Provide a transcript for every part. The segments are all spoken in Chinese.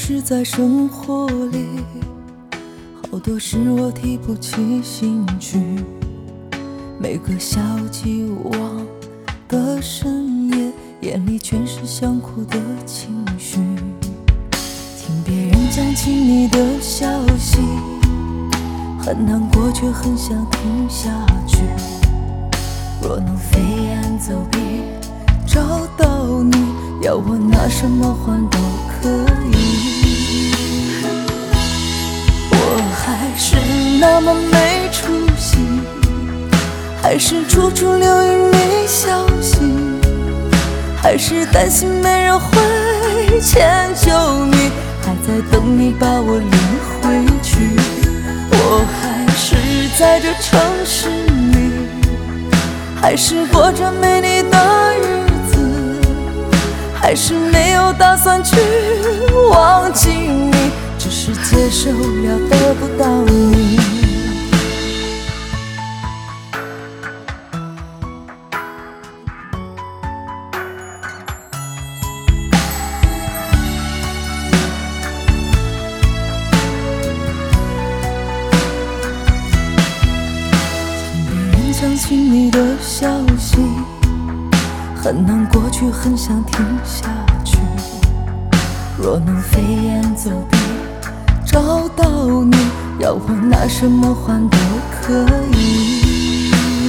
实在生活里，好多事我提不起兴趣。每个小鸡无望的深夜，眼里全是想哭的情绪。听别人讲起你的消息，很难过却很想听下去。若能飞檐走壁找到你，要我拿什么换都可以。我还是那么没出息，还是处处留意你消息，还是担心没人会迁就你，还在等你把我领回去。我还是在这城市里，还是过着没你的日子，还是没有打算去忘记你，只是接受了得不到你。听起你的消息，很难过去，很想听下去。若能飞檐走壁找到你，要我拿什么换都可以。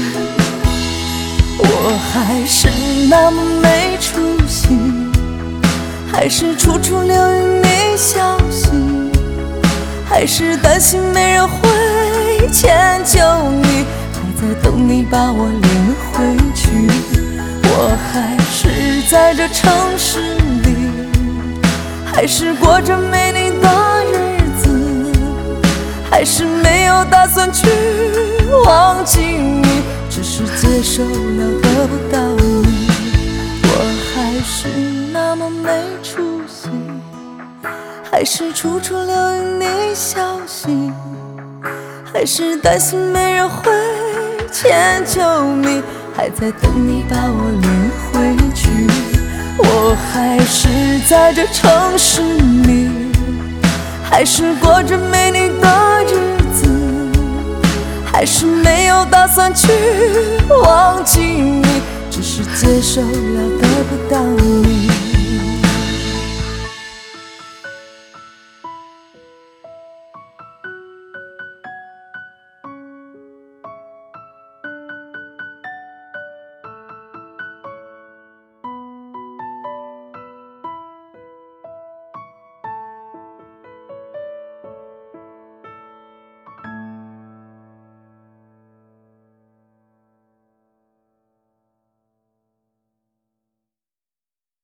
我还是那么没出息，还是处处留意你消息，还是担心没人会迁就你，在等你把我领回去。我还是在这城市里，还是过着没你的日子，还是没有打算去忘记你，只是接受了得不到你。我还是那么没出息，还是处处留意你消息，还是担心没人会迁就你，还在等你把我领回去。我还是在这城市里，还是过着没你的日子，还是没有打算去忘记你，只是接受了得不到你。